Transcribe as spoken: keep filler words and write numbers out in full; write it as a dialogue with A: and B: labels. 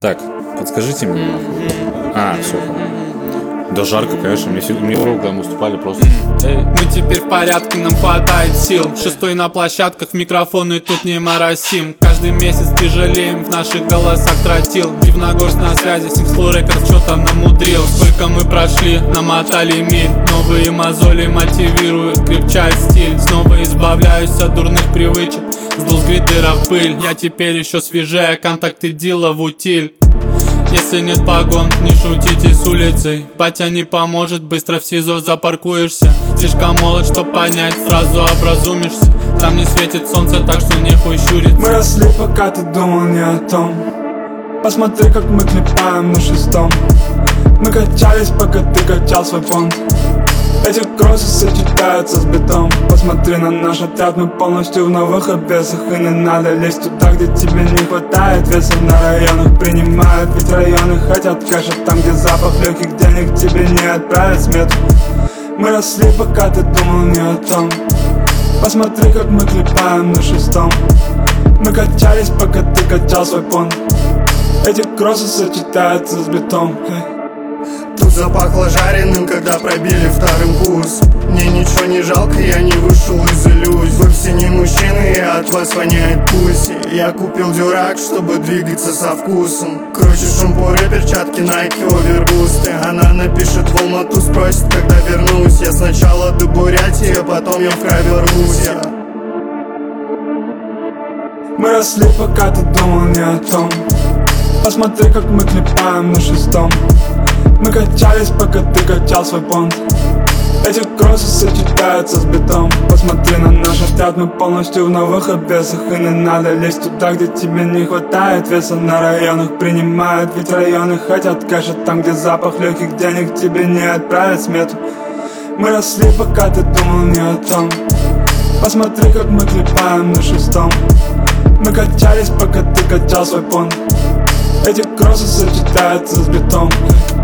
A: Так, подскажите мне. А, все. Да жарко, конечно, мне, мне когда мы выступали просто.
B: Мы теперь в порядке, нам хватает сил. Шестой на площадках, микрофоны тут не моросим. Каждый месяц тяжелеем, в наших голосах тротил. Дивногорск на связи, Sixflow Records что там намудрил. Сколько мы прошли, намотали миль. Новые мозоли мотивируют, крепчает стиль. Снова избавляюсь от дурных привычек, сдул с глиттера пыль. Я теперь еще свежее, контакты дела в утиль. Если нет погон, не шутите с улицей. Батя не поможет, быстро в СИЗО запаркуешься. Слишком молод, чтоб понять, сразу образумишься. Там не светит солнце, так что нехуй щуриться.
C: Мы росли, пока ты думал не о том. Посмотри, как мы клепаем на шестом. Мы качались, пока ты качал свой понт. Эти кроссы сочетаются с бетом. Посмотри на наш отряд, мы полностью в новых обвесах. И не надо лезть туда, где тебе не хватает веса. На районах принимают, ведь районы хотят кэша. Там, где запах легких денег, тебе не отправят смету. Мы росли, пока ты думал не о том. Посмотри, как мы клепаем на шестом. Мы качались, пока ты качал свой понт. Эти кроссы сочетаются с бетом.
D: Тут запахло жареным, когда пробили вторым курс. Мне ничего не жалко, я не вышел из иллюзий. Вы все не мужчины, и от вас воняет пуси. Я купил дюрак, чтобы двигаться со вкусом. Круче шампуры, перчатки, Nike, овербусты. Она напишет в Алмату, спросит, когда вернусь. Я сначала до Бурятии, а потом я в край вернусь.
C: Мы росли, пока ты думал не о том. Посмотри, как мы клепаем на шестом. Мы качались, пока ты качал свой понт. Эти кроссы сочетаются с бетом. Посмотри на наш отряд, мы полностью в новых обвесах. И не надо лезть туда, где тебе не хватает веса. На районах принимают, ведь районы хотят кэша. Там, где запах легких денег, тебе не отправят смету. Мы росли, пока ты думал не о том. Посмотри, как мы клепаем на шестом. Мы качались, пока ты качал свой понт. Эти кроссы сочетаются с бетом.